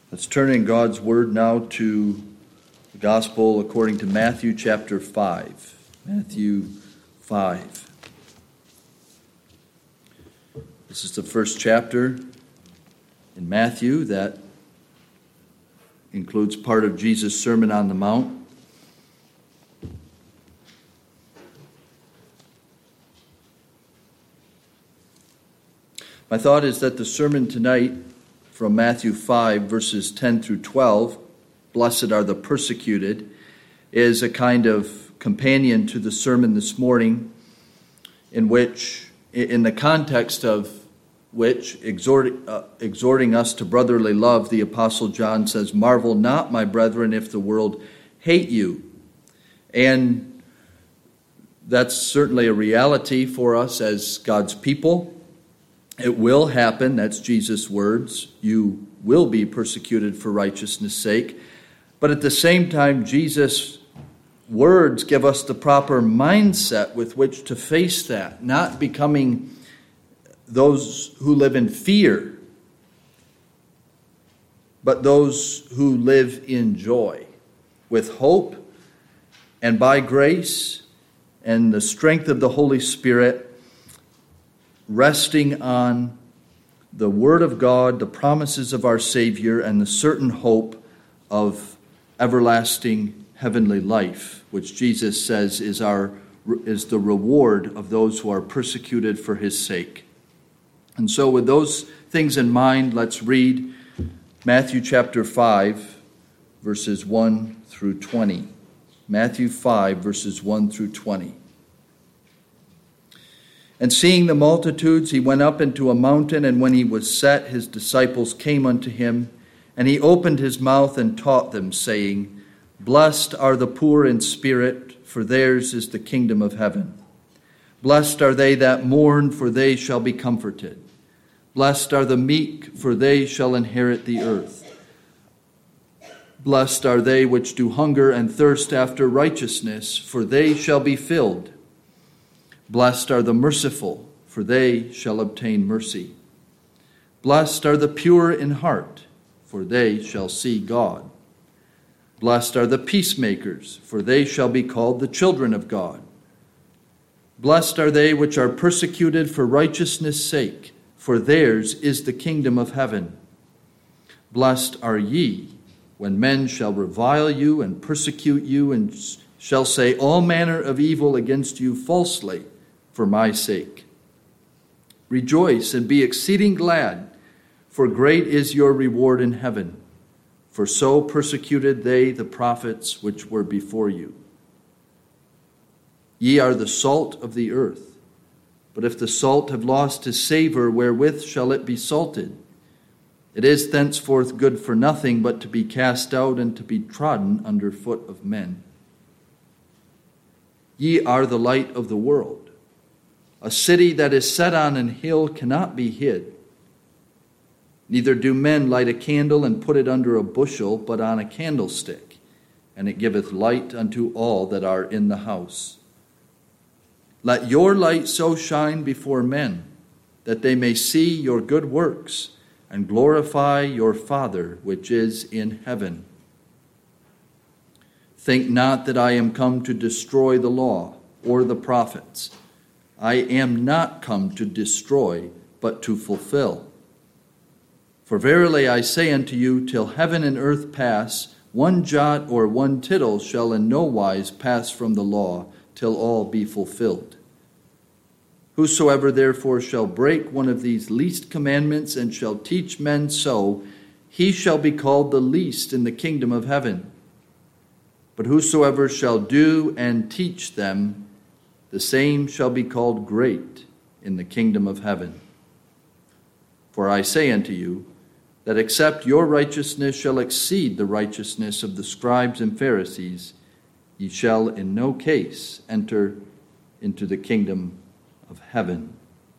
Let's turn in God's Word now to the Gospel according to Matthew chapter 5. Matthew 5. This is the first chapter in Matthew that includes part of Jesus' Sermon on the Mount. My thought is that the sermon tonight from Matthew 5, verses 10 through 12, "Blessed are the persecuted," is a kind of companion to the sermon this morning, in the context of which, exhorting us to brotherly love, the Apostle John says, "Marvel not, my brethren, if the world hate you." And that's certainly a reality for us as God's people. It will happen, that's Jesus' words. You will be persecuted for righteousness' sake. But at the same time, Jesus' words give us the proper mindset with which to face that, not becoming those who live in fear, but those who live in joy, with hope and by grace and the strength of the Holy Spirit, resting on the Word of God, the promises of our Savior, and the certain hope of everlasting heavenly life, which Jesus says is the reward of those who are persecuted for His sake. And so with those things in mind, let's read Matthew chapter 5, verses 1 through 20. Matthew 5, verses 1 through 20. "And seeing the multitudes, he went up into a mountain, and when he was set, his disciples came unto him, and he opened his mouth and taught them, saying, Blessed are the poor in spirit, for theirs is the kingdom of heaven. Blessed are they that mourn, for they shall be comforted. Blessed are the meek, for they shall inherit the earth. Blessed are they which do hunger and thirst after righteousness, for they shall be filled. Blessed are the merciful, for they shall obtain mercy. Blessed are the pure in heart, for they shall see God. Blessed are the peacemakers, for they shall be called the children of God. Blessed are they which are persecuted for righteousness' sake, for theirs is the kingdom of heaven. Blessed are ye, when men shall revile you and persecute you, and shall say all manner of evil against you falsely, for my sake. Rejoice and be exceeding glad, for great is your reward in heaven. For so persecuted they the prophets which were before you. Ye are the salt of the earth. But if the salt have lost his savor, wherewith shall it be salted? It is thenceforth good for nothing, but to be cast out and to be trodden under foot of men. Ye are the light of the world. A city that is set on an hill cannot be hid. Neither do men light a candle and put it under a bushel, but on a candlestick, and it giveth light unto all that are in the house. Let your light so shine before men, that they may see your good works, and glorify your Father which is in heaven. Think not that I am come to destroy the law or the prophets. I am not come to destroy, but to fulfill. For verily I say unto you, till heaven and earth pass, one jot or one tittle shall in no wise pass from the law, till all be fulfilled. Whosoever therefore shall break one of these least commandments, and shall teach men so, he shall be called the least in the kingdom of heaven. But whosoever shall do and teach them, the same shall be called great in the kingdom of heaven. For I say unto you, that except your righteousness shall exceed the righteousness of the scribes and Pharisees, ye shall in no case enter into the kingdom of heaven.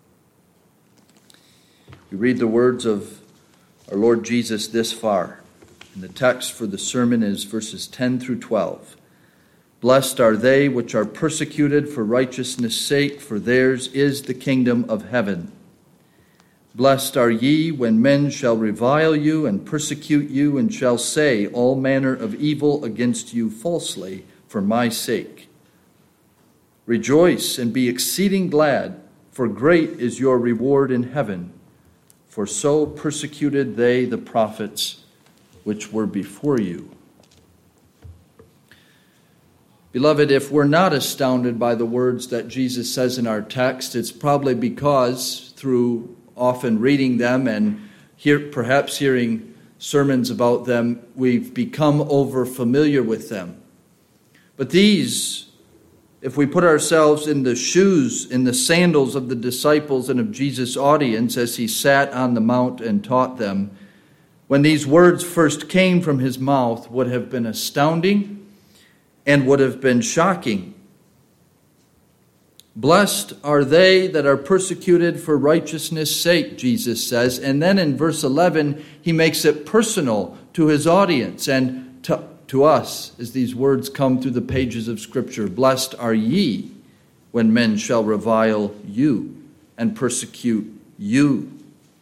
We read the words of our Lord Jesus this far. And the text for the sermon is verses 10 through 12. Blessed are they which are persecuted for righteousness' sake, for theirs is the kingdom of heaven. Blessed are ye when men shall revile you and persecute you, and shall say all manner of evil against you falsely for my sake. Rejoice and be exceeding glad, for great is your reward in heaven. For so persecuted they the prophets which were before you. Beloved, if we're not astounded by the words that Jesus says in our text, it's probably because through often reading them and perhaps hearing sermons about them, we've become over familiar with them. But these, if we put ourselves in the shoes, in the sandals of the disciples and of Jesus' audience as he sat on the mount and taught them, when these words first came from his mouth, would have been astounding and would have been shocking. Blessed are they that are persecuted for righteousness' sake, Jesus says. And then in verse 11, he makes it personal to his audience and to us as these words come through the pages of Scripture. Blessed are ye when men shall revile you and persecute you.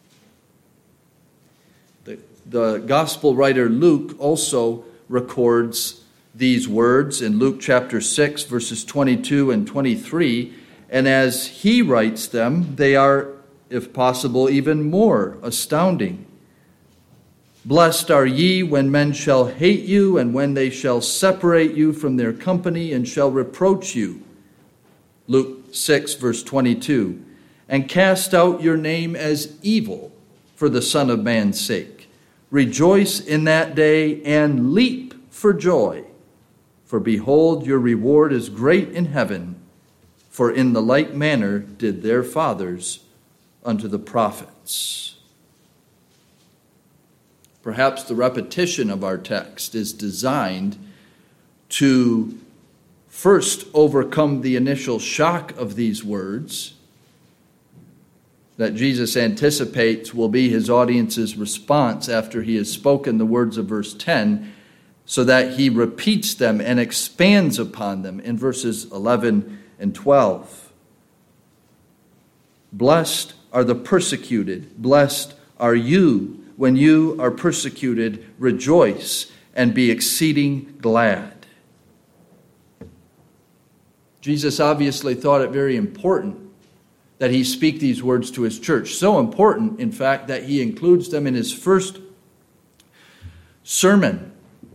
The gospel writer Luke also records these words in Luke chapter 6, verses 22 and 23. And as he writes them, they are, if possible, even more astounding. Blessed are ye when men shall hate you, and when they shall separate you from their company, and shall reproach you. Luke 6, verse 22. And cast out your name as evil for the Son of Man's sake. Rejoice in that day, and leap for joy. For behold, your reward is great in heaven. For in the like manner did their fathers unto the prophets. Perhaps the repetition of our text is designed to first overcome the initial shock of these words that Jesus anticipates will be his audience's response after he has spoken the words of verse 10, so that he repeats them and expands upon them in verses 11 and 12. Blessed are the persecuted. Blessed are you when you are persecuted. Rejoice and be exceeding glad. Jesus obviously thought it very important that he speak these words to his church. So important, in fact, that he includes them in his first sermon.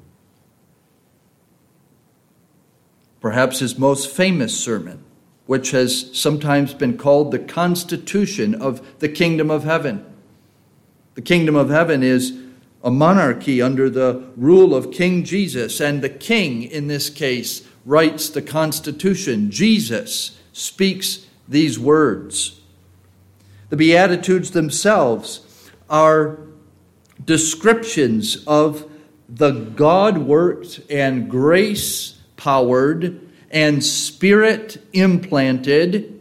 Perhaps his most famous sermon, which has sometimes been called the constitution of the kingdom of heaven. The kingdom of heaven is a monarchy under the rule of King Jesus, and the king, in this case, writes the constitution. Jesus speaks these words. The Beatitudes themselves are descriptions of the God-worked and grace-powered and Spirit-implanted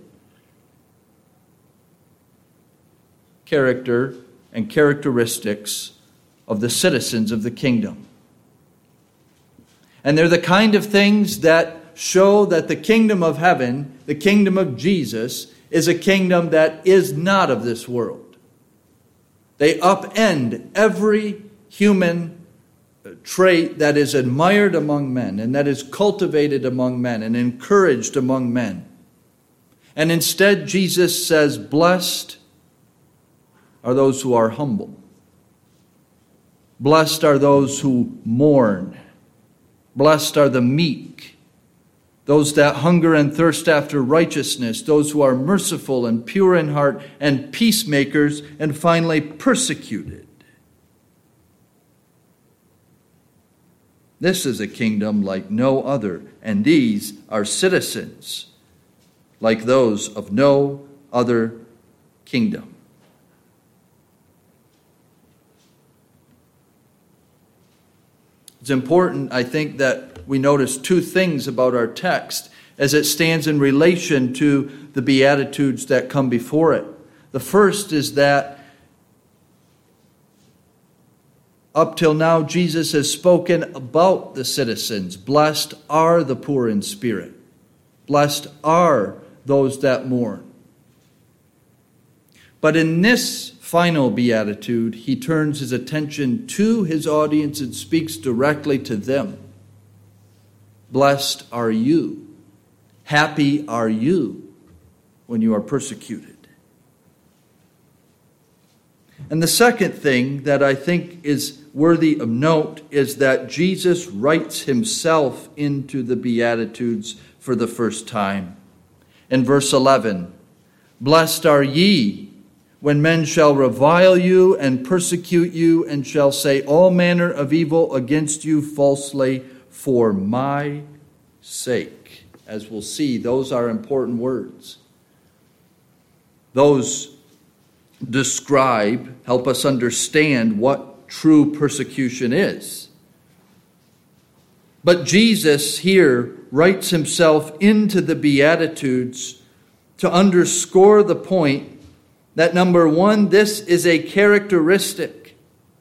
character and characteristics of the citizens of the kingdom. And they're the kind of things that show that the kingdom of heaven, the kingdom of Jesus, is a kingdom that is not of this world. They upend every human trait that is admired among men and that is cultivated among men and encouraged among men. And instead, Jesus says, blessed are those who are humble. Blessed are those who mourn. Blessed are the meek, those that hunger and thirst after righteousness, those who are merciful and pure in heart and peacemakers, and finally persecuted. This is a kingdom like no other, and these are citizens like those of no other kingdom. It's important, I think, that we notice two things about our text as it stands in relation to the Beatitudes that come before it. The first is that up till now, Jesus has spoken about the citizens. Blessed are the poor in spirit. Blessed are those that mourn. But in this final beatitude, he turns his attention to his audience and speaks directly to them. Blessed are you. Happy are you when you are persecuted. And the second thing that I think is worthy of note is that Jesus writes himself into the Beatitudes for the first time. In verse 11, blessed are ye when men shall revile you and persecute you and shall say all manner of evil against you falsely for my sake. As we'll see, those are important words. Those help us understand what true persecution is. But Jesus here writes himself into the Beatitudes to underscore the point that, number one, this is a characteristic.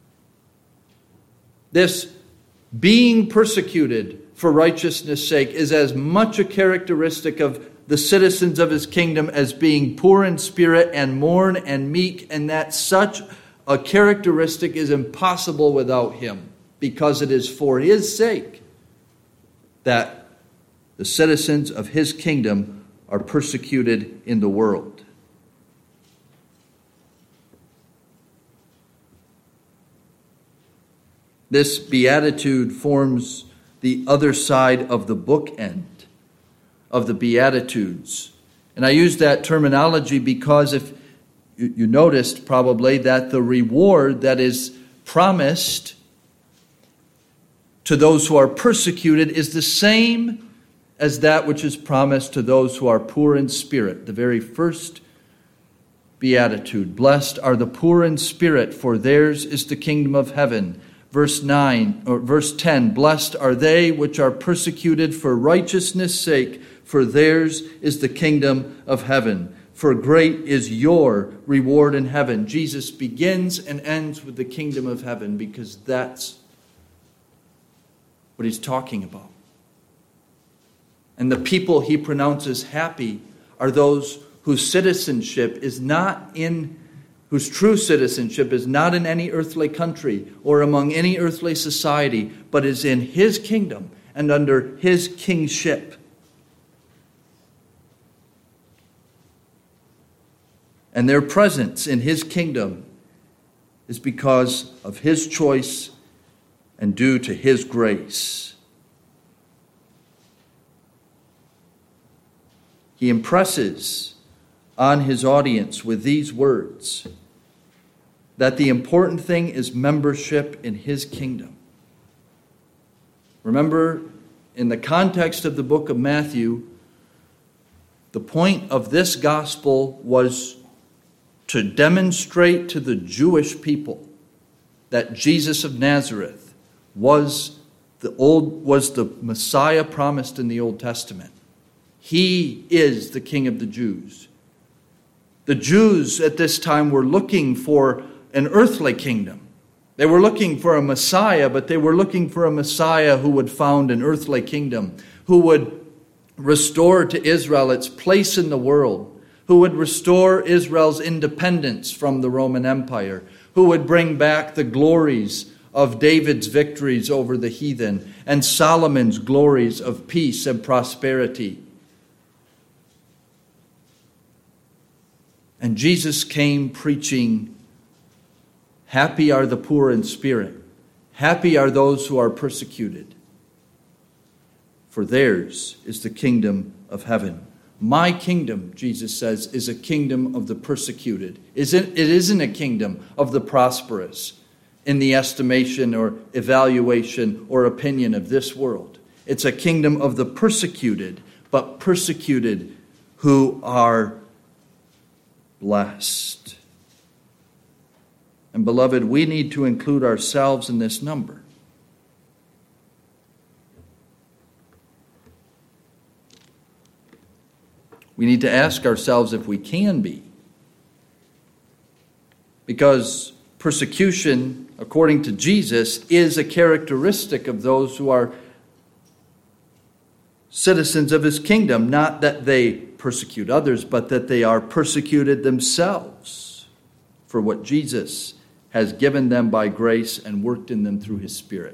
This being persecuted for righteousness' sake is as much a characteristic of the citizens of his kingdom as being poor in spirit and mourn and meek, and that such a characteristic is impossible without him, because it is for his sake that the citizens of his kingdom are persecuted in the world. This beatitude forms the other side of the bookend of the Beatitudes. And I use that terminology because if you noticed probably that the reward that is promised to those who are persecuted is the same as that which is promised to those who are poor in spirit. The very first beatitude, blessed are the poor in spirit, for theirs is the kingdom of heaven. Verse 10, blessed are they which are persecuted for righteousness' sake, for theirs is the kingdom of heaven. For great is your reward in heaven. Jesus begins and ends with the kingdom of heaven because that's what he's talking about. And the people he pronounces happy are those whose citizenship is not in whose true citizenship is not in any earthly country or among any earthly society, but is in his kingdom and under his kingship. And their presence in his kingdom is because of his choice and due to his grace. He impresses on his audience with these words that the important thing is membership in his kingdom. Remember, in the context of the book of Matthew, the point of this gospel was to demonstrate to the Jewish people that Jesus of Nazareth was the Messiah promised in the Old Testament. He is the King of the Jews. The Jews at this time were looking for an earthly kingdom. They were looking for a Messiah, but they were looking for a Messiah who would found an earthly kingdom, who would restore to Israel its place in the world, who would restore Israel's independence from the Roman Empire, who would bring back the glories of David's victories over the heathen and Solomon's glories of peace and prosperity. And Jesus came preaching, happy are the poor in spirit, happy are those who are persecuted, for theirs is the kingdom of heaven. My kingdom, Jesus says, is a kingdom of the persecuted. It isn't a kingdom of the prosperous in the estimation or evaluation or opinion of this world. It's a kingdom of the persecuted, but persecuted who are blessed. And beloved, we need to include ourselves in this number. We need to ask ourselves if we can be. Because persecution, according to Jesus, is a characteristic of those who are citizens of his kingdom. Not that they persecute others, but that they are persecuted themselves. for what Jesus has given them by grace and worked in them through his Spirit.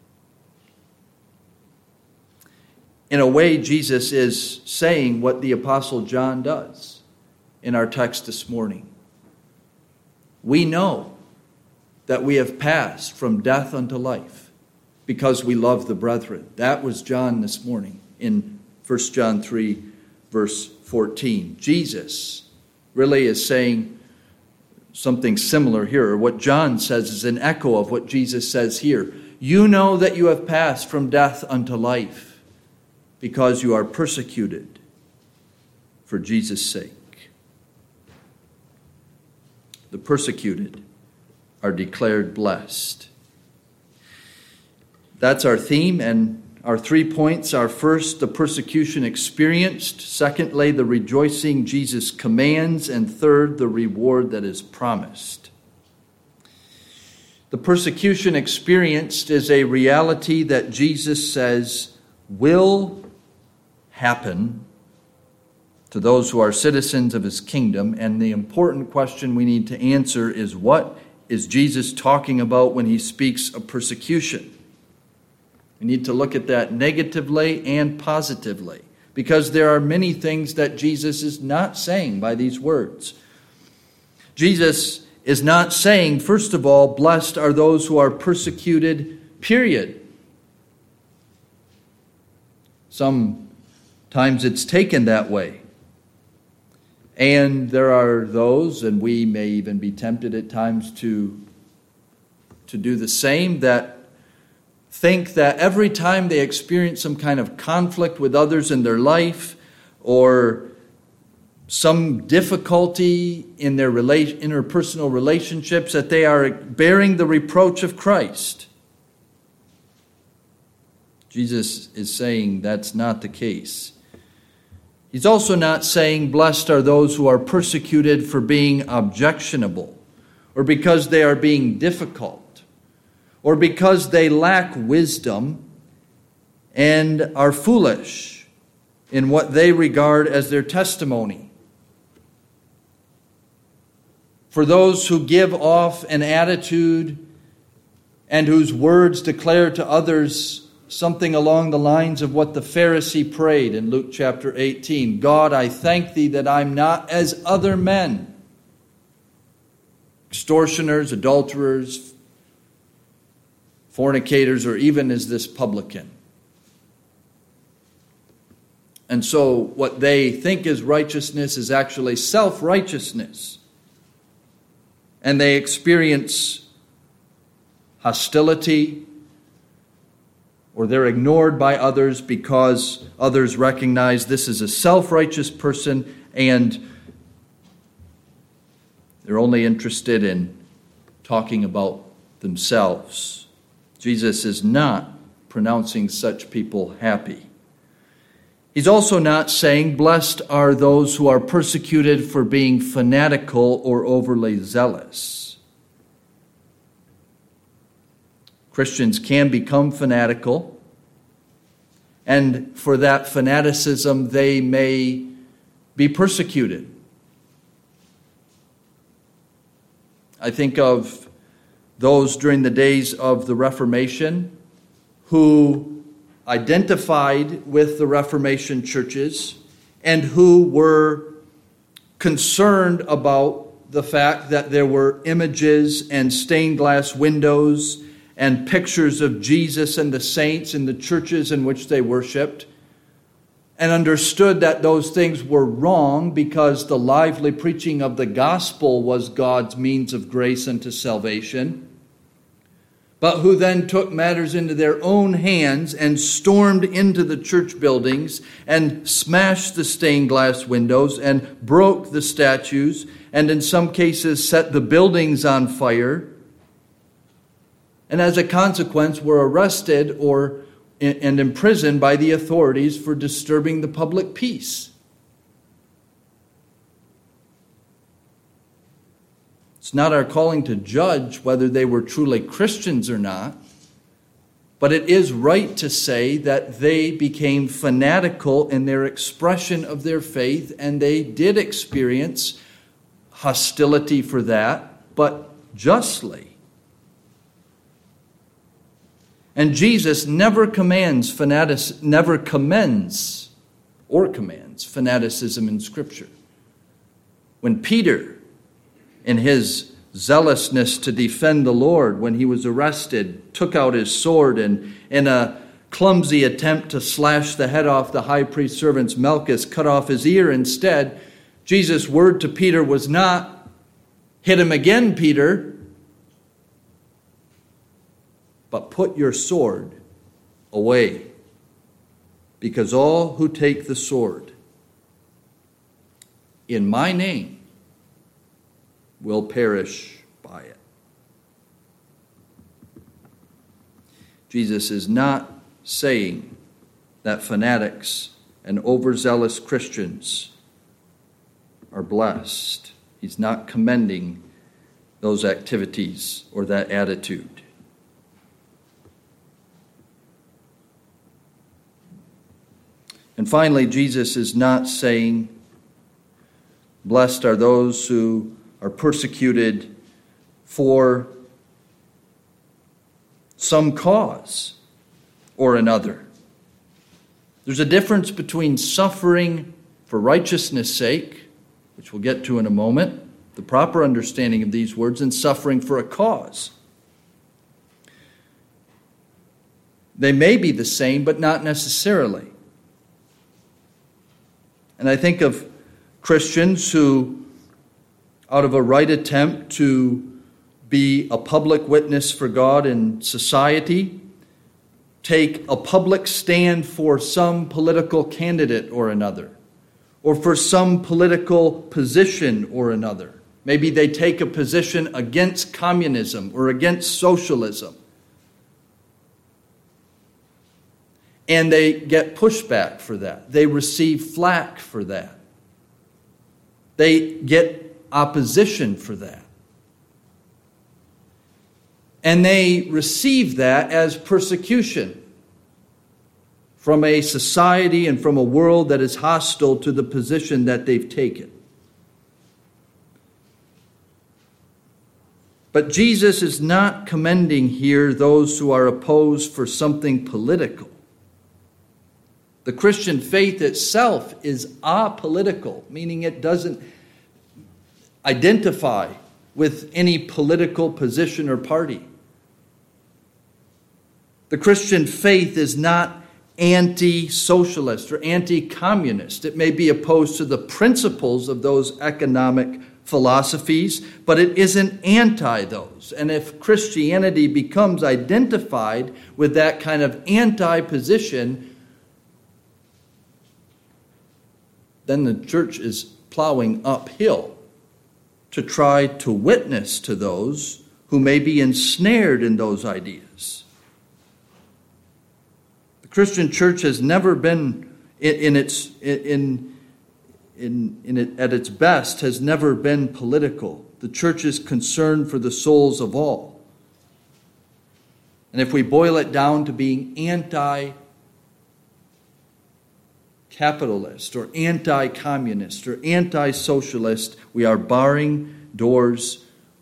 In a way, Jesus is saying what the Apostle John does in our text this morning. We know that we have passed from death unto life because we love the brethren. That was John this morning in 1 John 3, verse 14. Jesus really is saying something similar here. What John says is an echo of what Jesus says here. You know that you have passed from death unto life because you are persecuted for Jesus' sake. The persecuted are declared blessed. That's our theme, and our 3 points are: first, the persecution experienced; secondly, the rejoicing Jesus commands; and third, the reward that is promised. The persecution experienced is a reality that Jesus says will happen to those who are citizens of his kingdom. And the important question we need to answer is, what is Jesus talking about when he speaks of persecution? We need to look at that negatively and positively, because there are many things that Jesus is not saying by these words. Jesus is not saying, first of all, blessed are those who are persecuted, period. Sometimes it's taken that way. And there are those, and we may even be tempted at times to do the same, that think that every time they experience some kind of conflict with others in their life, or some difficulty in their interpersonal relationships, that they are bearing the reproach of Christ. Jesus is saying that's not the case. He's also not saying blessed are those who are persecuted for being objectionable, or because they are being difficult, or because they lack wisdom and are foolish in what they regard as their testimony. For those who give off an attitude and whose words declare to others something along the lines of what the Pharisee prayed in Luke chapter 18. God, I thank thee that I'm not as other men, extortioners, adulterers, fornicators, or even as this publican. And so what they think is righteousness is actually self-righteousness. And they experience hostility, or they're ignored by others because others recognize this is a self-righteous person, and they're only interested in talking about themselves. Jesus is not pronouncing such people happy. He's also not saying, blessed are those who are persecuted for being fanatical or overly zealous. Christians can become fanatical, and for that fanaticism they may be persecuted. I think of those during the days of the Reformation who identified with the Reformation churches and who were concerned about the fact that there were images and stained glass windows and pictures of Jesus and the saints in the churches in which they worshiped, and understood that those things were wrong because the lively preaching of the gospel was God's means of grace unto salvation, but who then took matters into their own hands and stormed into the church buildings and smashed the stained glass windows and broke the statues, and in some cases set the buildings on fire, and as a consequence were arrested and imprisoned by the authorities for disturbing the public peace. It's not our calling to judge whether they were truly Christians or not, but it is right to say that they became fanatical in their expression of their faith, and they did experience hostility for that. but justly. And Jesus never commends fanaticism in Scripture. When Peter, in his zealousness to defend the Lord, when he was arrested, took out his sword and in a clumsy attempt to slash the head off the high priest's servant's Malchus, cut off his ear instead, Jesus' word to Peter was not, "Hit him again, Peter," but "Put your sword away, because all who take the sword in my name will perish by it." Jesus is not saying that fanatics and overzealous Christians are blessed. He's not commending those activities or that attitude. And finally, Jesus is not saying, blessed are those who are persecuted for some cause or another. There's a difference between suffering for righteousness' sake, which we'll get to in a moment, the proper understanding of these words, and suffering for a cause. They may be the same, but not necessarily. And I think of Christians who, out of a right attempt to be a public witness for God in society, take a public stand for some political candidate or another, or for some political position or another. Maybe they take a position against communism or against socialism. And they get pushback for that. They receive flack for that. They get opposition for that. And they receive that as persecution from a society and from a world that is hostile to the position that they've taken. But Jesus is not commending here those who are opposed for something political. The Christian faith itself is apolitical, meaning it doesn't identify with any political position or party. The Christian faith is not anti-socialist or anti-communist. It may be opposed to the principles of those economic philosophies, but it isn't anti those. And if Christianity becomes identified with that kind of anti-position, then the church is plowing uphill to try to witness to those who may be ensnared in those ideas. The Christian church has never been, at its best, has never been political. The church is concerned for the souls of all. And if we boil it down to being anti-capitalist or anti-communist or anti-socialist, we are barring doors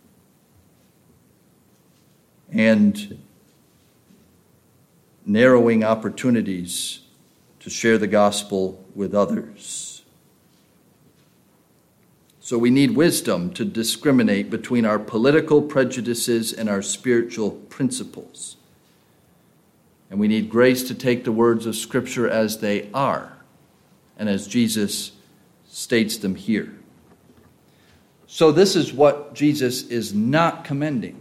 and narrowing opportunities to share the gospel with others. So we need wisdom to discriminate between our political prejudices and our spiritual principles. And we need grace to take the words of Scripture as they are, and as Jesus states them here. So this is what Jesus is not commending.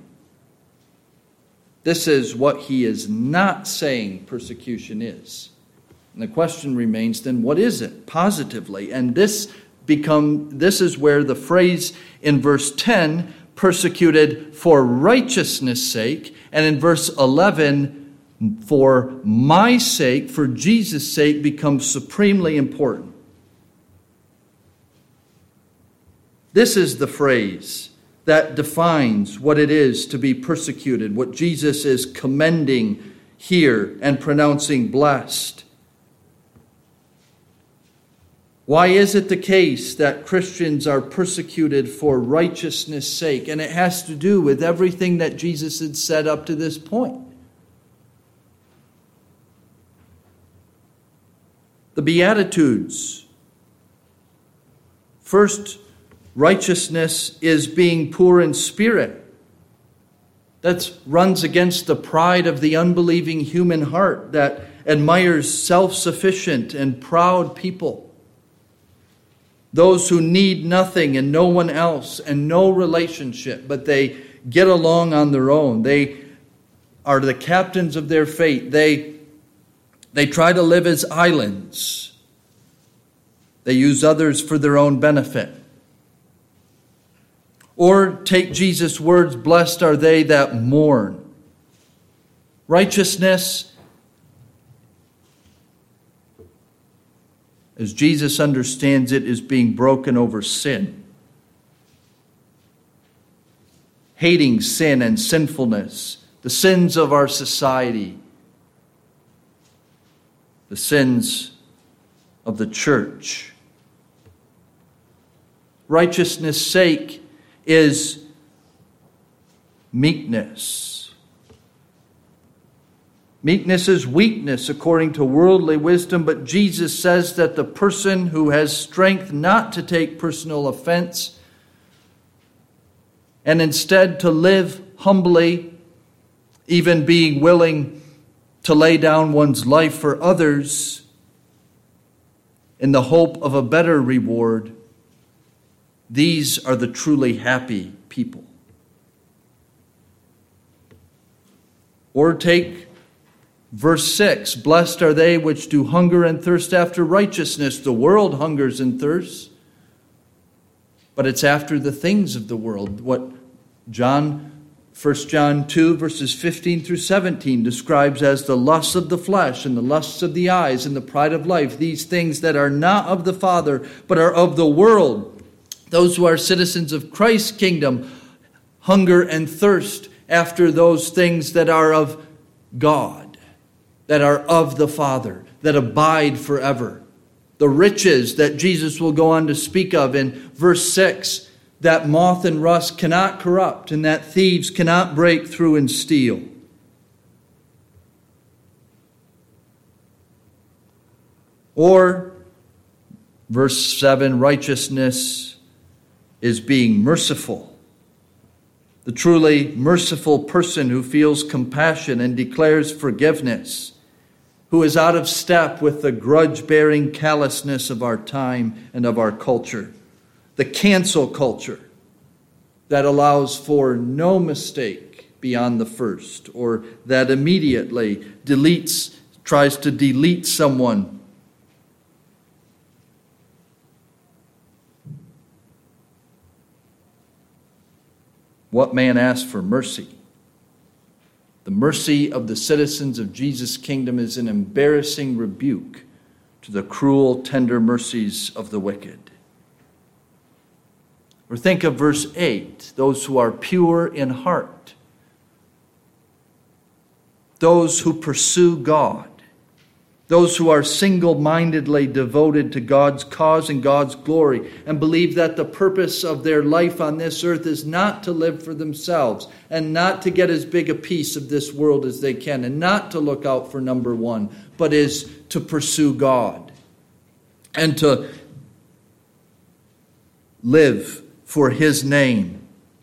This is what he is not saying persecution is. And the question remains then, what is it positively? And this is where the phrase in verse 10, persecuted for righteousness' sake, and in verse 11, for my sake, for Jesus' sake, becomes supremely important. This is the phrase that defines what it is to be persecuted, what Jesus is commending here and pronouncing blessed. Why is it the case that Christians are persecuted for righteousness' sake? And it has to do with everything that Jesus had said up to this point. The Beatitudes. First, righteousness is being poor in spirit. That runs against the pride of the unbelieving human heart that admires self-sufficient and proud people. Those who need nothing and no one else and no relationship, but they get along on their own. They are the captains of their fate. They try to live as islands. They use others for their own benefit. Or take Jesus' words, blessed are they that mourn. Righteousness, as Jesus understands it, is being broken over sin. Hating sin and sinfulness, the sins of our society, the sins of the church. Righteousness' sake is meekness. Meekness is weakness according to worldly wisdom, but Jesus says that the person who has strength not to take personal offense and instead to live humbly, even being willing to lay down one's life for others in the hope of a better reward, these are the truly happy people. Or take verse 6, blessed are they which do hunger and thirst after righteousness. The world hungers and thirsts, but it's after the things of the world. What 1 John 2, verses 15 through 17 describes as the lusts of the flesh and the lusts of the eyes and the pride of life. These things that are not of the Father, but are of the world. Those who are citizens of Christ's kingdom hunger and thirst after those things that are of God, that are of the Father, that abide forever. The riches that Jesus will go on to speak of in verse 6, that moth and rust cannot corrupt and that thieves cannot break through and steal. Or, verse 7, righteousness is being merciful. The truly merciful person who feels compassion and declares forgiveness, who is out of step with the grudge-bearing callousness of our time and of our culture. The cancel culture that allows for no mistake beyond the first, or that immediately tries to delete someone. What man asks for mercy? The mercy of the citizens of Jesus' kingdom is an embarrassing rebuke to the cruel, tender mercies of the wicked. Or think of verse 8, those who are pure in heart, those who pursue God, those who are single-mindedly devoted to God's cause and God's glory and believe that the purpose of their life on this earth is not to live for themselves and not to get as big a piece of this world as they can and not to look out for number one, but is to pursue God and to live for His name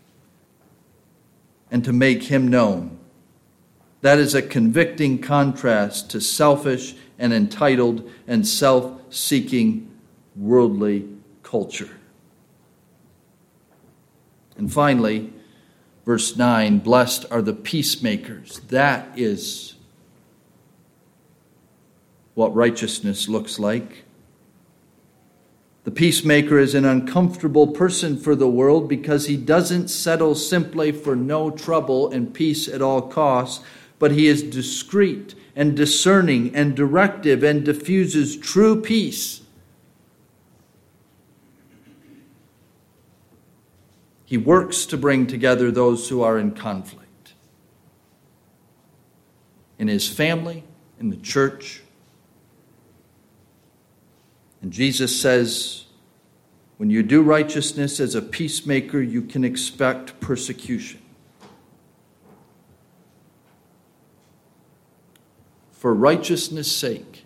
and to make Him known. That is a convicting contrast to selfish and entitled and self-seeking worldly culture. And finally, verse 9, blessed are the peacemakers. That is what righteousness looks like. The peacemaker is an uncomfortable person for the world because he doesn't settle simply for no trouble and peace at all costs, but he is discreet and discerning and directive and diffuses true peace. He works to bring together those who are in conflict. In his family, in the church. And Jesus says, when you do righteousness as a peacemaker, you can expect persecution. For righteousness' sake,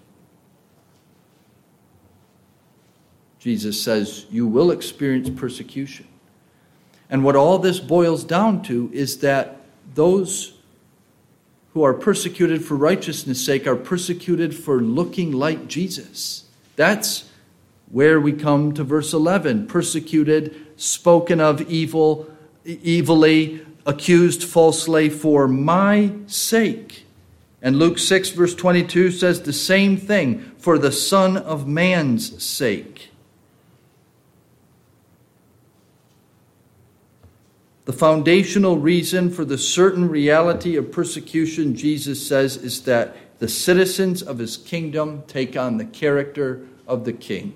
Jesus says, you will experience persecution. And what all this boils down to is that those who are persecuted for righteousness' sake are persecuted for looking like Jesus. That's where we come to verse 11. Persecuted, spoken of evilly, accused falsely for my sake. And Luke 6 verse 22 says the same thing, for the Son of Man's sake. The foundational reason for the certain reality of persecution, Jesus says, is that the citizens of his kingdom take on the character of the king.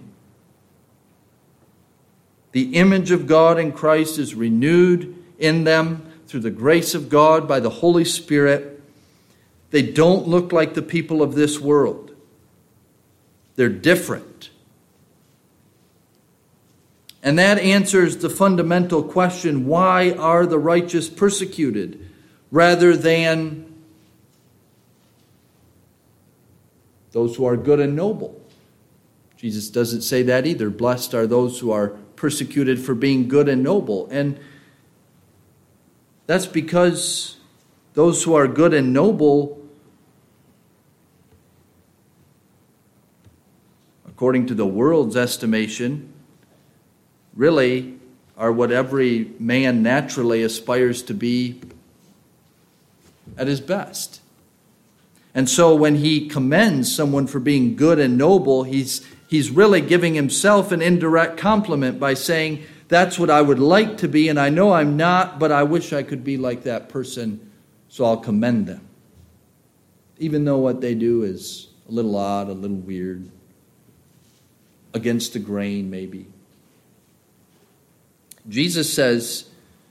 The image of God in Christ is renewed in them through the grace of God by the Holy Spirit. They don't look like the people of this world. They're different. And that answers the fundamental question, why are the righteous persecuted, rather than those who are good and noble? Jesus doesn't say that either. Blessed are those who are persecuted for being good and noble. And that's because those who are good and noble, according to the world's estimation, really are what every man naturally aspires to be at his best. And so when he commends someone for being good and noble, he's really giving himself an indirect compliment by saying, that's what I would like to be, and I know I'm not, but I wish I could be like that person, so I'll commend them. Even though what they do is a little odd, a little weird, against the grain maybe. Jesus says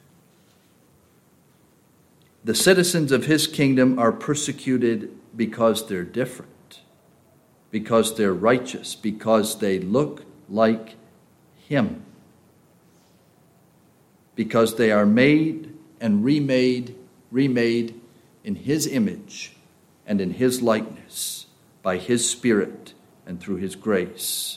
the citizens of his kingdom are persecuted because they're different, because they're righteous, because they look like him, because they are made and remade in his image and in his likeness by his Spirit and through his grace.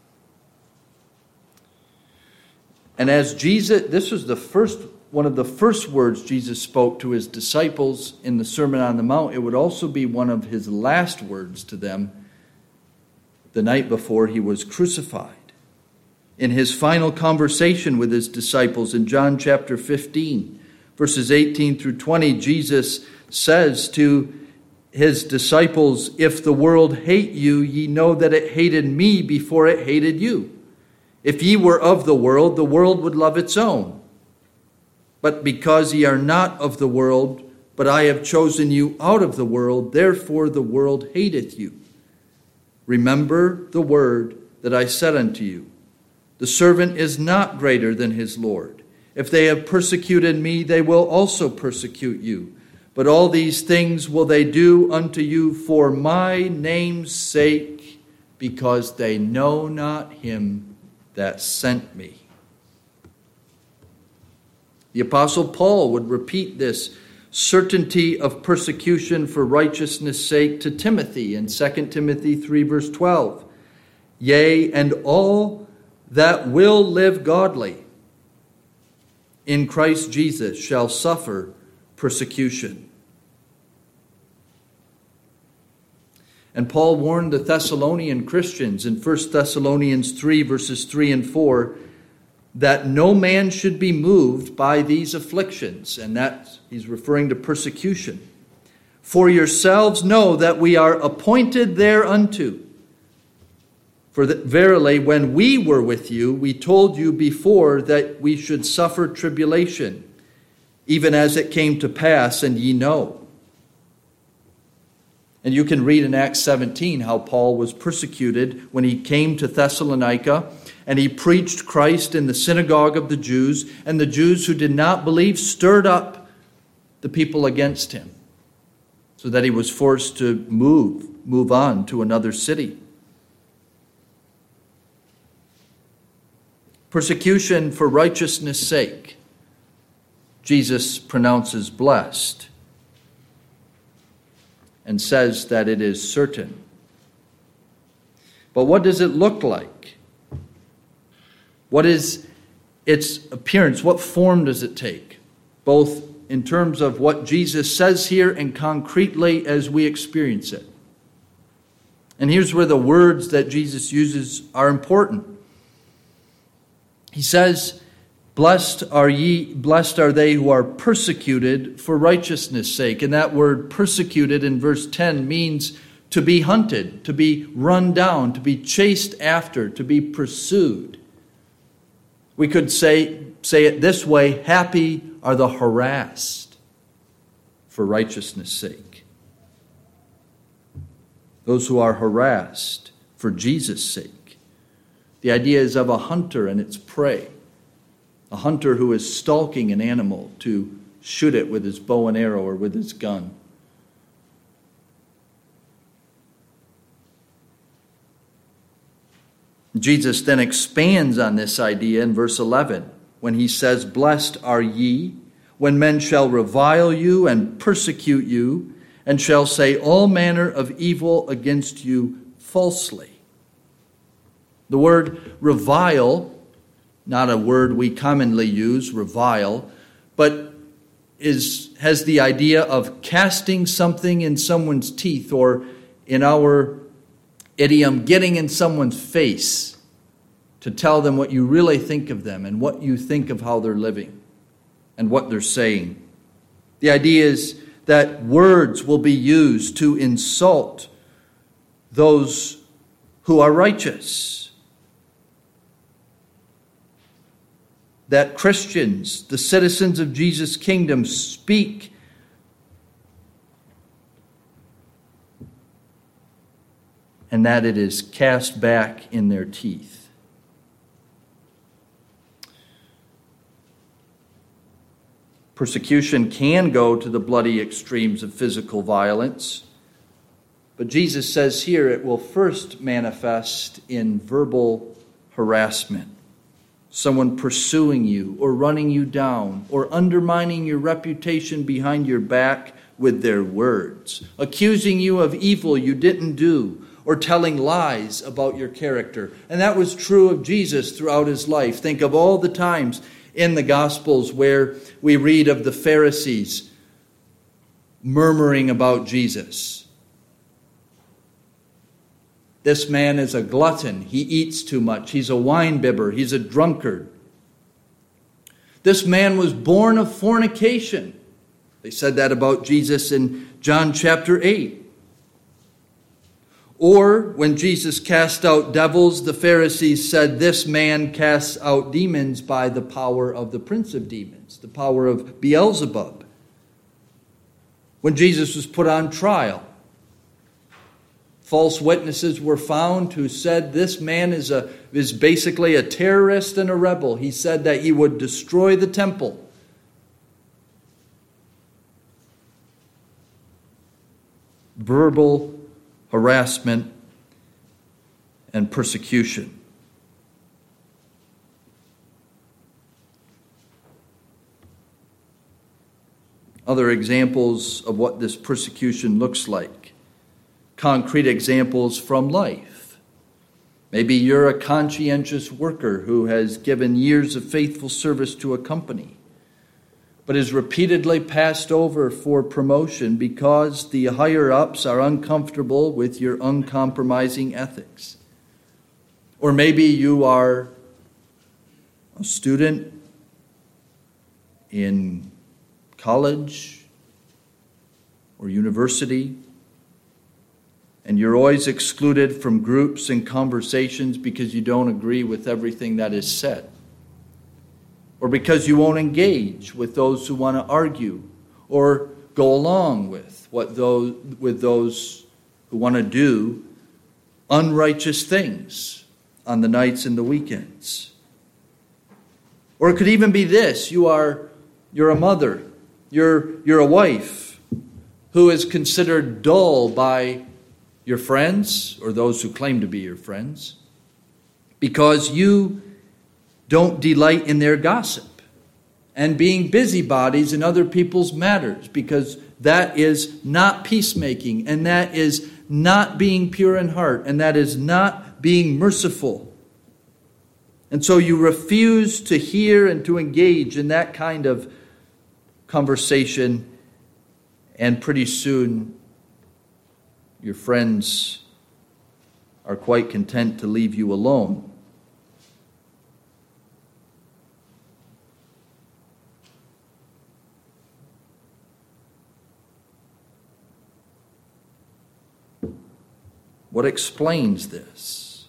And as Jesus, this was one of the first words Jesus spoke to his disciples in the Sermon on the Mount. It would also be one of his last words to them the night before he was crucified. In his final conversation with his disciples in John chapter 15, verses 18 through 20, Jesus says to his disciples, if the world hate you, ye know that it hated me before it hated you. If ye were of the world would love its own. But because ye are not of the world, but I have chosen you out of the world, therefore the world hateth you. Remember the word that I said unto you. The servant is not greater than his Lord. If they have persecuted me, they will also persecute you. But all these things will they do unto you for my name's sake, because they know not him that sent me. The Apostle Paul would repeat this certainty of persecution for righteousness' sake to Timothy in 2 Timothy 3 verse 12. Yea, and all that will live godly in Christ Jesus shall suffer persecution. And Paul warned the Thessalonian Christians in 1 Thessalonians 3 verses 3 and 4 that no man should be moved by these afflictions. And that he's referring to persecution. For yourselves know that we are appointed thereunto. For verily, when we were with you, we told you before that we should suffer tribulation, even as it came to pass, and ye know. And you can read in Acts 17 how Paul was persecuted when he came to Thessalonica and he preached Christ in the synagogue of the Jews, and the Jews who did not believe stirred up the people against him so that he was forced to move on to another city. Persecution for righteousness' sake, Jesus pronounces blessed and says that it is certain. But what does it look like? What is its appearance? What form does it take? Both in terms of what Jesus says here and concretely as we experience it. And here's where the words that Jesus uses are important. He says, blessed are they who are persecuted for righteousness' sake. And that word persecuted in verse 10 means to be hunted, to be run down, to be chased after, to be pursued. We could say it this way, happy are the harassed for righteousness' sake. Those who are harassed for Jesus' sake. The idea is of a hunter and its prey. A hunter who is stalking an animal to shoot it with his bow and arrow or with his gun. Jesus then expands on this idea in verse 11 when he says, blessed are ye when men shall revile you and persecute you and shall say all manner of evil against you falsely. The word revile, not a word we commonly use, revile, but has the idea of casting something in someone's teeth, or in our idiom, getting in someone's face to tell them what you really think of them and what you think of how they're living and what they're saying. The idea is that words will be used to insult those who are righteous. That Christians, the citizens of Jesus' kingdom, speak and that it is cast back in their teeth. Persecution can go to the bloody extremes of physical violence, but Jesus says here it will first manifest in verbal harassment. Someone pursuing you or running you down or undermining your reputation behind your back with their words, accusing you of evil you didn't do, or telling lies about your character. And that was true of Jesus throughout his life. Think of all the times in the Gospels where we read of the Pharisees murmuring about Jesus. This man is a glutton. He eats too much. He's a wine-bibber. He's a drunkard. This man was born of fornication. They said that about Jesus in John chapter 8. Or when Jesus cast out devils, the Pharisees said, this man casts out demons by the power of the prince of demons, the power of Beelzebub. When Jesus was put on trial, false witnesses were found who said this man is basically a terrorist and a rebel. He said that he would destroy the temple. Verbal harassment and persecution. Other examples of what this persecution looks like. Concrete examples from life. Maybe you're a conscientious worker who has given years of faithful service to a company, but is repeatedly passed over for promotion because the higher-ups are uncomfortable with your uncompromising ethics. Or maybe you are a student in college or university, and you're always excluded from groups and conversations because you don't agree with everything that is said. Or because you won't engage with those who want to argue or go along with those who want to do unrighteous things on the nights and the weekends. Or it could even be this: you're a mother, you're a wife who is considered dull by your friends or those who claim to be your friends because you don't delight in their gossip and being busybodies in other people's matters, because that is not peacemaking, and that is not being pure in heart, and that is not being merciful. And so you refuse to hear and to engage in that kind of conversation, and pretty soon your friends are quite content to leave you alone. What explains this?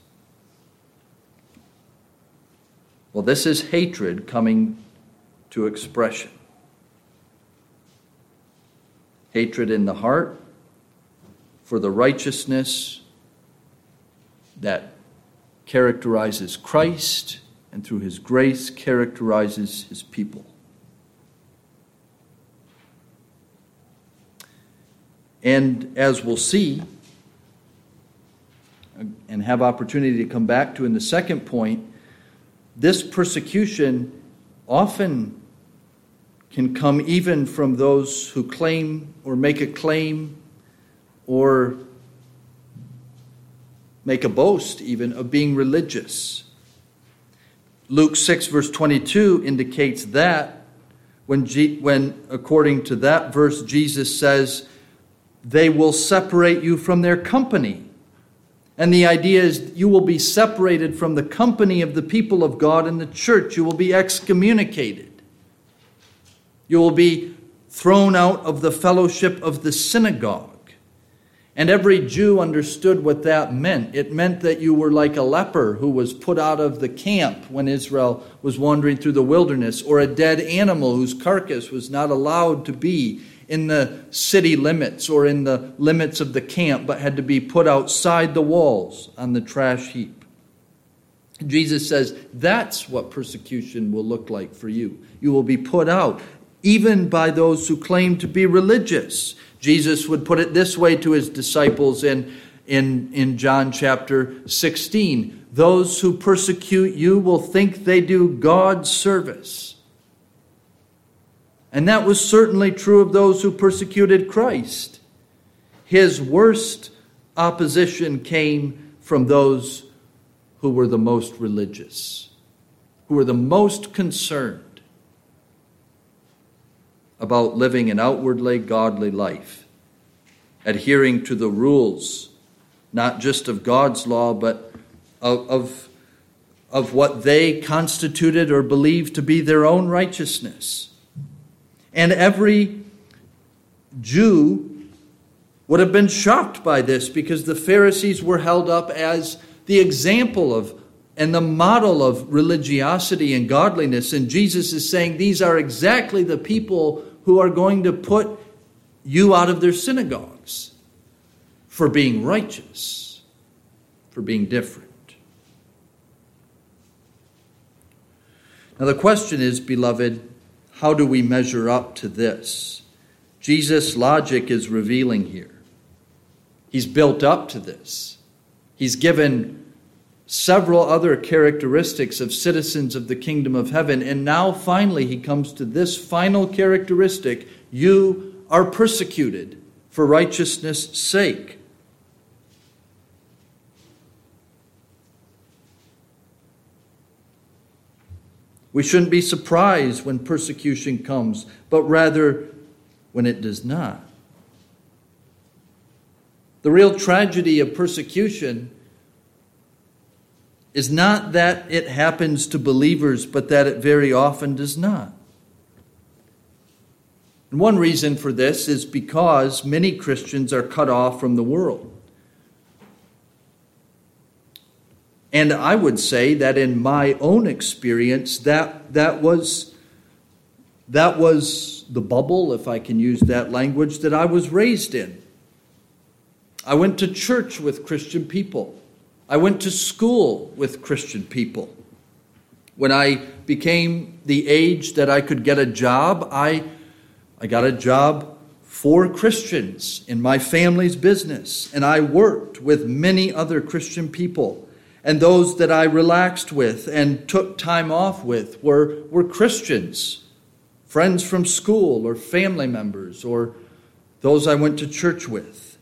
Well, this is hatred coming to expression. Hatred in the heart for the righteousness that characterizes Christ and through his grace characterizes his people. And as we'll see, and have opportunity to come back to in the second point, this persecution often can come even from those who claim or make a claim or make a boast even of being religious. Luke 6 verse 22 indicates that when according to that verse Jesus says, they will separate you from their company. And the idea is you will be separated from the company of the people of God in the church. You will be excommunicated. You will be thrown out of the fellowship of the synagogue. And every Jew understood what that meant. It meant that you were like a leper who was put out of the camp when Israel was wandering through the wilderness, or a dead animal whose carcass was not allowed to be in the city limits or in the limits of the camp, but had to be put outside the walls on the trash heap. Jesus says that's what persecution will look like for you. You will be put out, even by those who claim to be religious. Jesus would put it this way to his disciples in John chapter 16. Those who persecute you will think they do God's service. And that was certainly true of those who persecuted Christ. His worst opposition came from those who were the most religious, who were the most concerned about living an outwardly godly life, adhering to the rules, not just of God's law, but of what they constituted or believed to be their own righteousness. And every Jew would have been shocked by this, because the Pharisees were held up as the example of and the model of religiosity and godliness. And Jesus is saying these are exactly the people who are going to put you out of their synagogues for being righteous, for being different. Now the question is, beloved, how do we measure up to this? Jesus' logic is revealing here. He's built up to this. He's given several other characteristics of citizens of the kingdom of heaven, and now finally he comes to this final characteristic: you are persecuted for righteousness' sake. We shouldn't be surprised when persecution comes, but rather when it does not. The real tragedy of persecution is not that it happens to believers, but that it very often does not. And one reason for this is because many Christians are cut off from the world. And I would say that in my own experience, that was the bubble, if I can use that language, that I was raised in. I went to church with Christian people. I went to school with Christian people. When I became the age that I could get a job, I got a job for Christians in my family's business, and I worked with many other Christian people. and those that I relaxed with and took time off with were Christians, friends from school or family members or those I went to church with.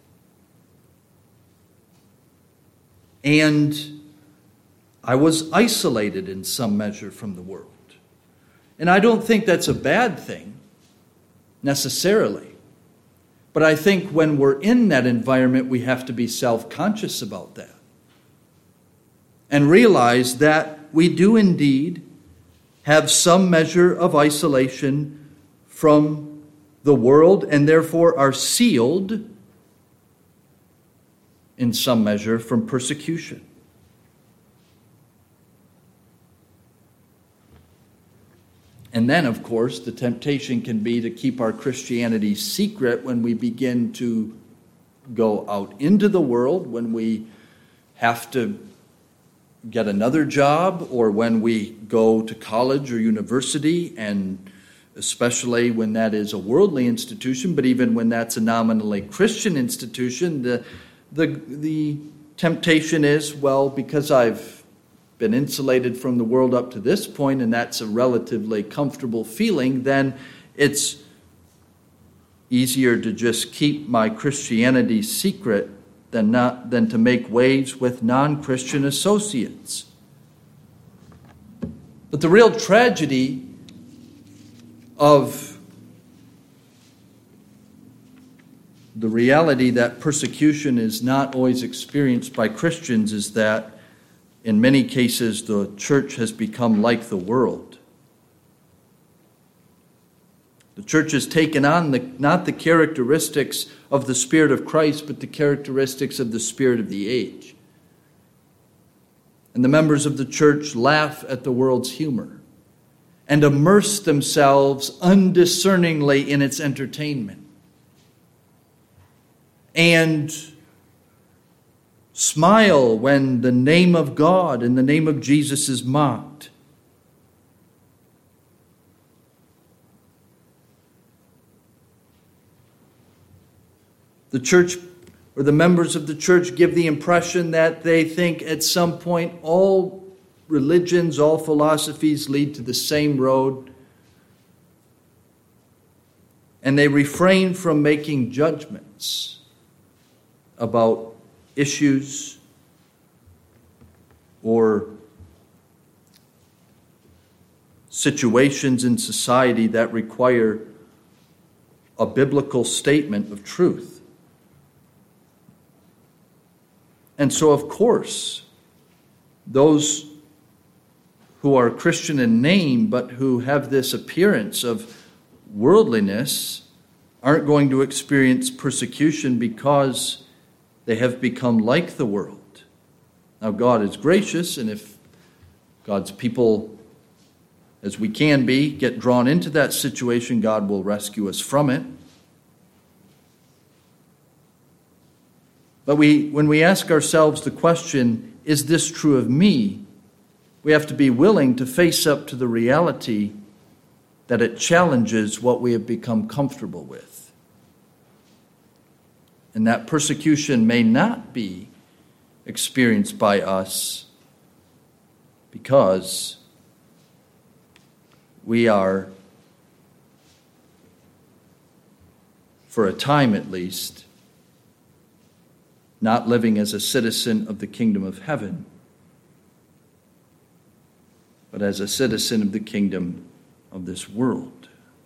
And I was isolated in some measure from the world. And I don't think that's a bad thing, necessarily. But I think when we're in that environment, we have to be self-conscious about that. And realize that we do indeed have some measure of isolation from the world, and therefore are sealed in some measure from persecution. And then, of course, the temptation can be to keep our Christianity secret when we begin to go out into the world, when we have to get another job, or when we go to college or university, and especially when that is a worldly institution, but even when that's a nominally Christian institution, the temptation is, well, because I've been insulated from the world up to this point, and that's a relatively comfortable feeling, then it's easier to just keep my Christianity secret than to make waves with non-Christian associates. But the real tragedy of the reality that persecution is not always experienced by Christians is that in many cases, the church has become like the world. The church has taken on not the characteristics of the Spirit of Christ, but the characteristics of the spirit of the age. And the members of the church laugh at the world's humor and immerse themselves undiscerningly in its entertainment. And smile when the name of God and the name of Jesus is mocked. The church, or the members of the church, give the impression that they think at some point all religions, all philosophies lead to the same road. And they refrain from making judgments about issues or situations in society that require a biblical statement of truth. And so, of course, those who are Christian in name but who have this appearance of worldliness aren't going to experience persecution because they have become like the world. Now, God is gracious, and if God's people, as we can be, get drawn into that situation, God will rescue us from it. But when we ask ourselves the question, is this true of me? We have to be willing to face up to the reality that it challenges what we have become comfortable with. And that persecution may not be experienced by us because we are, for a time at least, not living as a citizen of the kingdom of heaven, but as a citizen of the kingdom of this world.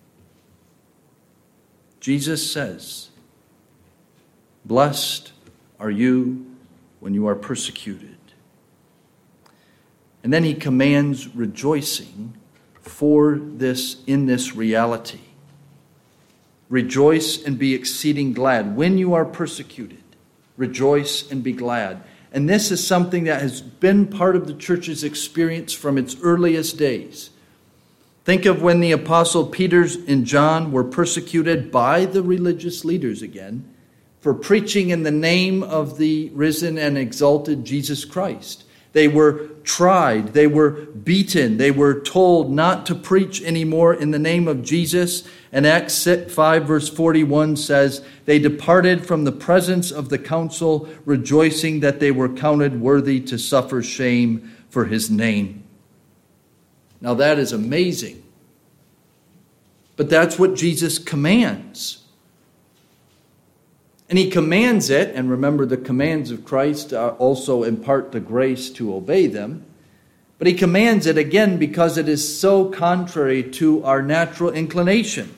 Jesus says, "Blessed are you when you are persecuted." And then he commands rejoicing for this, in this reality. Rejoice and be exceeding glad. When you are persecuted, rejoice and be glad. And this is something that has been part of the church's experience from its earliest days. Think of when the apostle Peter and John were persecuted by the religious leaders again for preaching in the name of the risen and exalted Jesus Christ. They were tried. They were beaten. They were told not to preach anymore in the name of Jesus. And Acts 5 verse 41 says, they departed from the presence of the council, rejoicing that they were counted worthy to suffer shame for his name. Now that is amazing. But that's what Jesus commands. And he commands it, and remember the commands of Christ also impart the grace to obey them. But he commands it again because it is so contrary to our natural inclination.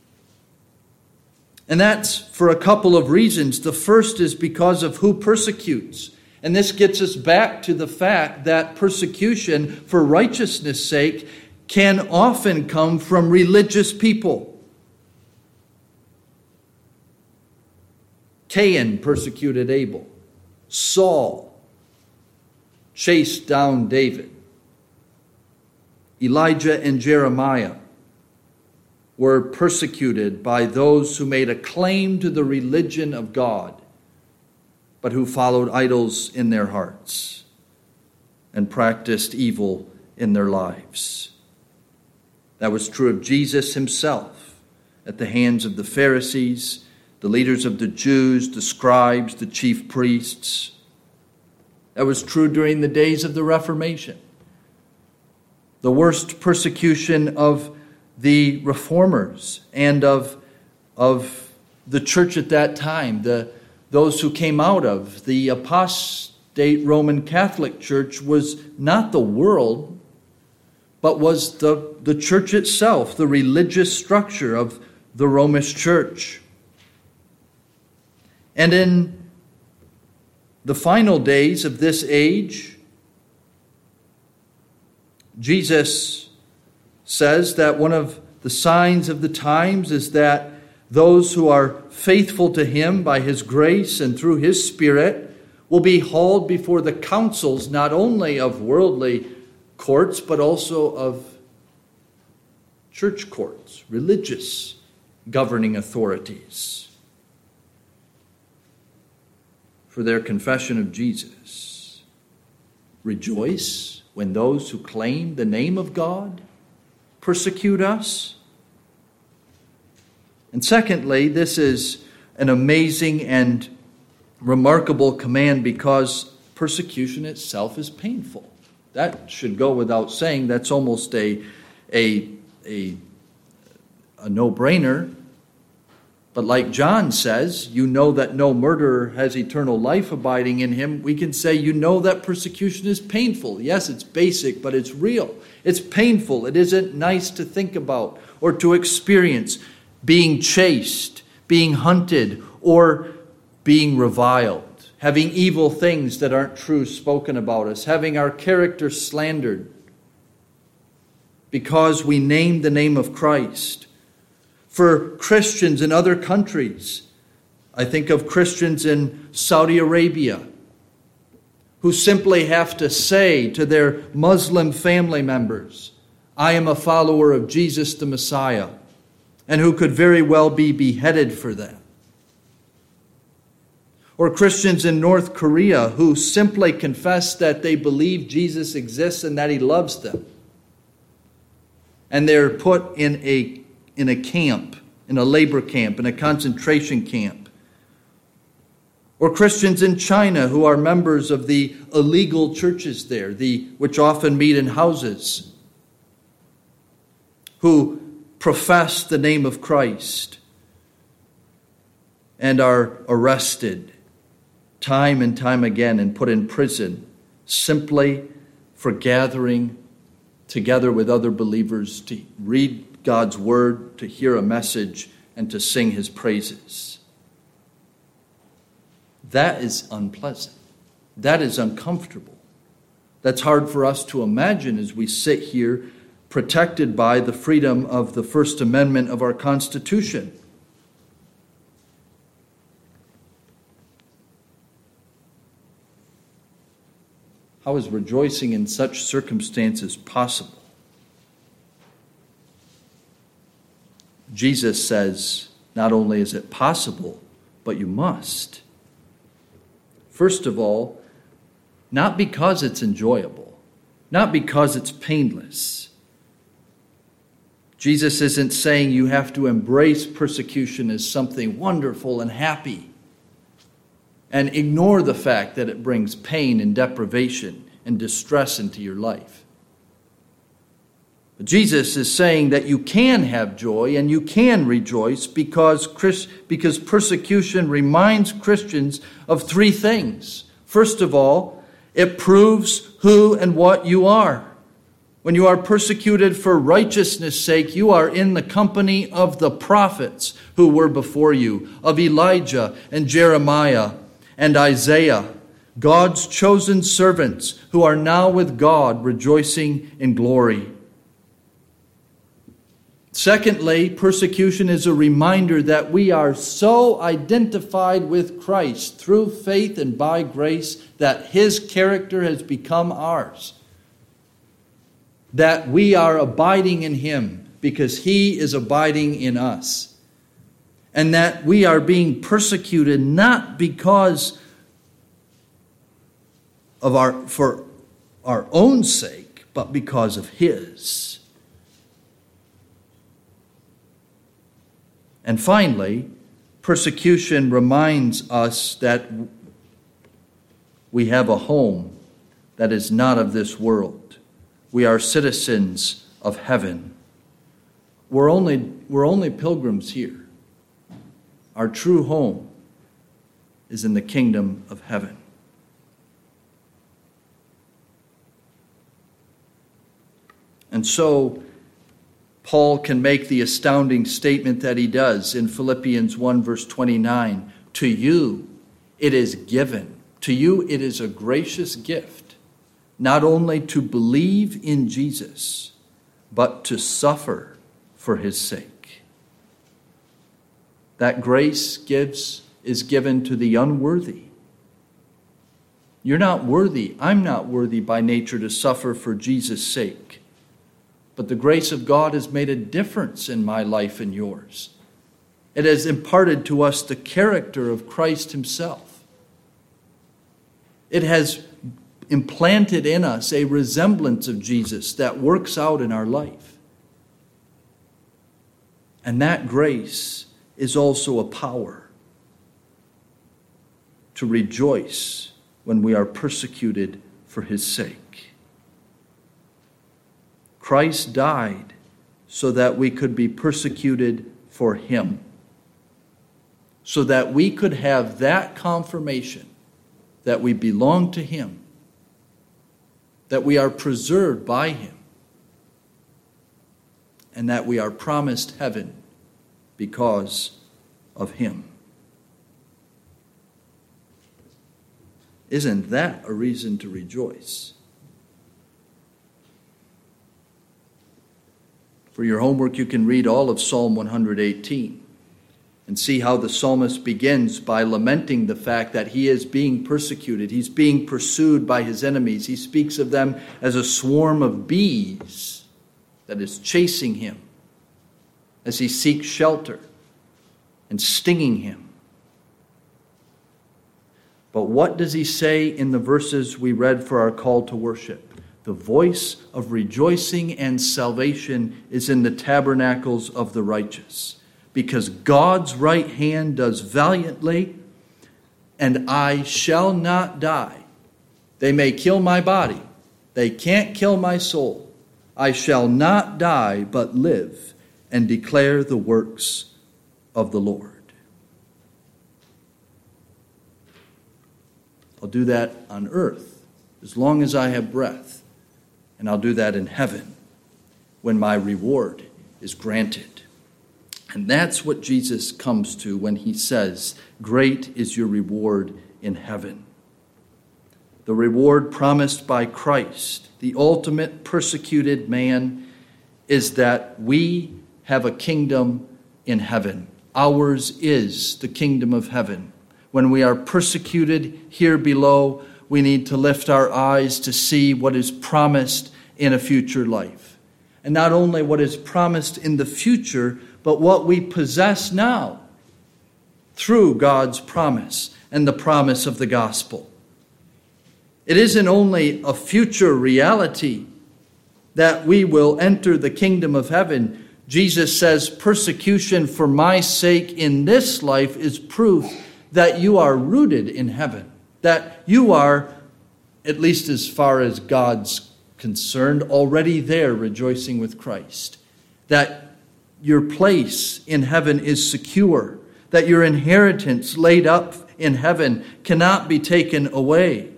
And that's for a couple of reasons. The first is because of who persecutes. And this gets us back to the fact that persecution for righteousness' sake can often come from religious people. Cain persecuted Abel. Saul chased down David. Elijah and Jeremiah were persecuted by those who made a claim to the religion of God, but who followed idols in their hearts and practiced evil in their lives. That was true of Jesus himself at the hands of the Pharisees, the leaders of the Jews, the scribes, the chief priests. That was true during the days of the Reformation. The worst persecution of the reformers and of the church at that time, those who came out of the apostate Roman Catholic Church, was not the world, but was the church itself, the religious structure of the Romish church. And in the final days of this age, Jesus says that one of the signs of the times is that those who are faithful to him by his grace and through his Spirit will be hauled before the councils, not only of worldly courts, but also of church courts, religious governing authorities, for their confession of Jesus. Rejoice when those who claim the name of God persecute us. And secondly, this is an amazing and remarkable command because persecution itself is painful. That should go without saying. That's almost a no-brainer. But like John says, you know that no murderer has eternal life abiding in him. We can say, you know that persecution is painful. Yes, it's basic, but it's real. It's painful. It isn't nice to think about or to experience being chased, being hunted, or being reviled, having evil things that aren't true spoken about us, having our character slandered because we name the name of Christ. For Christians in other countries, I think of Christians in Saudi Arabia who simply have to say to their Muslim family members, I am a follower of Jesus the Messiah, and who could very well be beheaded for that. Or Christians in North Korea who simply confess that they believe Jesus exists and that he loves them. And they're put in a camp, in a labor camp, in a concentration camp. Or Christians in China who are members of the illegal churches there, which often meet in houses, who profess the name of Christ and are arrested time and time again and put in prison simply for gathering together with other believers to read God's word, to hear a message, and to sing his praises. That is unpleasant. That is uncomfortable. That's hard for us to imagine as we sit here protected by the freedom of the First Amendment of our Constitution. How is rejoicing in such circumstances possible? Jesus says, not only is it possible, but you must. First of all, not because it's enjoyable, not because it's painless. Jesus isn't saying you have to embrace persecution as something wonderful and happy and ignore the fact that it brings pain and deprivation and distress into your life. But Jesus is saying that you can have joy and you can rejoice because persecution reminds Christians of three things. First of all, it proves who and what you are. When you are persecuted for righteousness' sake, you are in the company of the prophets who were before you, of Elijah and Jeremiah and Isaiah, God's chosen servants who are now with God, rejoicing in glory. Secondly, persecution is a reminder that we are so identified with Christ through faith and by grace that his character has become ours. That we are abiding in him because he is abiding in us. And that we are being persecuted not because of for our own sake, but because of his. And finally, persecution reminds us that we have a home that is not of this world. We are citizens of heaven. We're only pilgrims here. Our true home is in the kingdom of heaven. And so, Paul can make the astounding statement that he does in Philippians 1 verse 29. To you it is given. To you it is a gracious gift, not only to believe in Jesus, but to suffer for his sake. That grace is given to the unworthy. You're not worthy. I'm not worthy by nature to suffer for Jesus' sake. But the grace of God has made a difference in my life and yours. It has imparted to us the character of Christ himself. It has implanted in us a resemblance of Jesus that works out in our life. And that grace is also a power to rejoice when we are persecuted for his sake. Christ died so that we could be persecuted for him. So that we could have that confirmation that we belong to him. That we are preserved by him. And that we are promised heaven because of him. Isn't that a reason to rejoice? For your homework, you can read all of Psalm 118 and see how the psalmist begins by lamenting the fact that he is being persecuted. He's being pursued by his enemies. He speaks of them as a swarm of bees that is chasing him as he seeks shelter and stinging him. But what does he say in the verses we read for our call to worship? The voice of rejoicing and salvation is in the tabernacles of the righteous, because God's right hand does valiantly, and I shall not die. They may kill my body. They can't kill my soul. I shall not die, but live and declare the works of the Lord. I'll do that on earth as long as I have breath. And I'll do that in heaven when my reward is granted. And that's what Jesus comes to when he says, great is your reward in heaven. The reward promised by Christ, the ultimate persecuted man, is that we have a kingdom in heaven. Ours is the kingdom of heaven. When we are persecuted here below, we need to lift our eyes to see what is promised in a future life. And not only what is promised in the future, but what we possess now through God's promise and the promise of the gospel. It isn't only a future reality that we will enter the kingdom of heaven. Jesus says persecution for my sake in this life is proof that you are rooted in heaven, that you are, at least as far as God's concerned, already there rejoicing with Christ, that your place in heaven is secure, that your inheritance laid up in heaven cannot be taken away.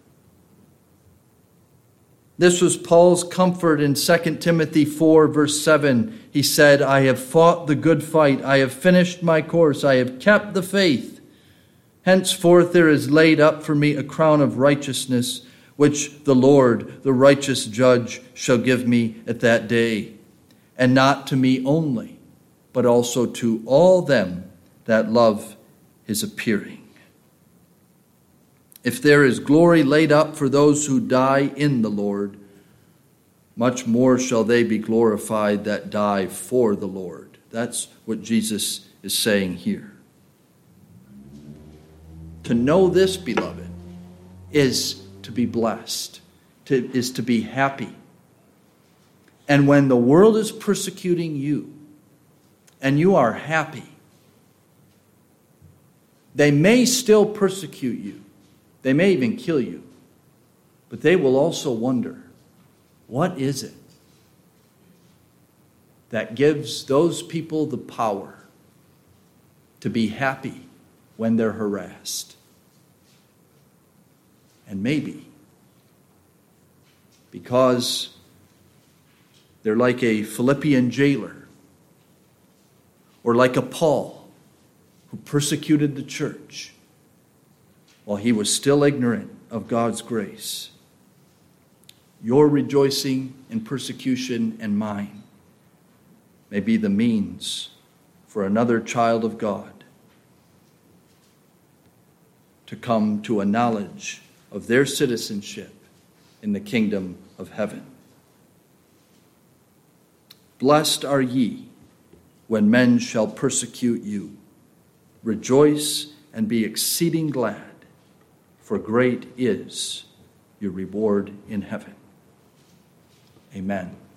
This was Paul's comfort in 2 Timothy 4, verse 7. He said, I have fought the good fight. I have finished my course. I have kept the faith. Henceforth there is laid up for me a crown of righteousness, which the Lord, the righteous judge, shall give me at that day. And not to me only, but also to all them that love his appearing. If there is glory laid up for those who die in the Lord, much more shall they be glorified that die for the Lord. That's what Jesus is saying here. To know this, beloved, is to be blessed, is to be happy. And when the world is persecuting you, and you are happy, they may still persecute you. They may even kill you. But they will also wonder, what is it that gives those people the power to be happy when they're harassed? And maybe because they're like a Philippian jailer, or like a Paul who persecuted the church while he was still ignorant of God's grace. Your rejoicing in persecution and mine may be the means for another child of God to come to a knowledge of their citizenship in the kingdom of heaven. Blessed are ye when men shall persecute you. Rejoice and be exceeding glad, for great is your reward in heaven. Amen.